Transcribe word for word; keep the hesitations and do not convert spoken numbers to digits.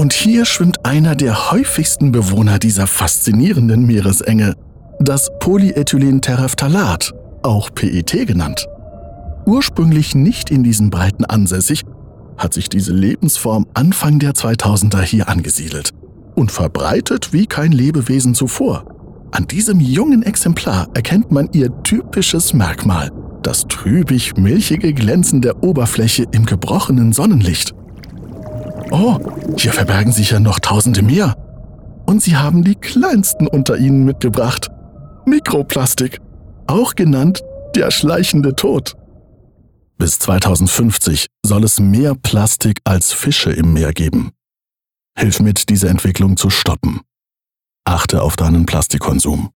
Und hier schwimmt einer der häufigsten Bewohner dieser faszinierenden Meeresenge, das Polyethylenterephthalat, auch P E T genannt. Ursprünglich nicht in diesen Breiten ansässig, hat sich diese Lebensform Anfang der zweitausender hier angesiedelt und verbreitet wie kein Lebewesen zuvor. An diesem jungen Exemplar erkennt man ihr typisches Merkmal, das trübig-milchige Glänzen der Oberfläche im gebrochenen Sonnenlicht. Oh, hier verbergen sich ja noch tausende mehr. Und sie haben die kleinsten unter ihnen mitgebracht. Mikroplastik, auch genannt der schleichende Tod. Bis zweitausendfünfzig soll es mehr Plastik als Fische im Meer geben. Hilf mit, diese Entwicklung zu stoppen. Achte auf deinen Plastikkonsum.